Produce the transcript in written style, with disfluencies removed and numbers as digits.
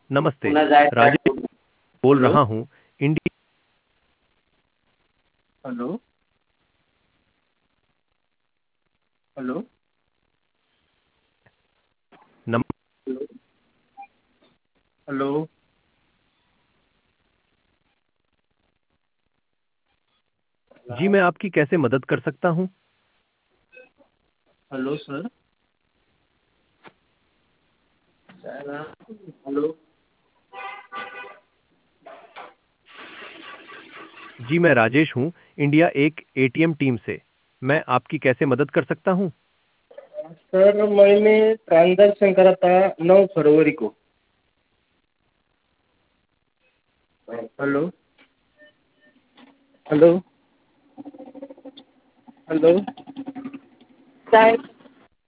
नमस्ते। पुन्हा जायचं राजेश बोल हॅलो रहा हूँ। इंडिया। हॅलो हॅलो नम हॅलो जी, मैं आपकी कैसे मदद कर सकता हूँ? हॅलो सर हॅलो जी, मैं राजेश हूँ, इंडिया एक एटीएम टीम से। मैं आपकी कैसे मदद कर सकता हूँ? सर मैंने ट्रांजैक्शन करा था 9 फरवरी को। Hello hello hello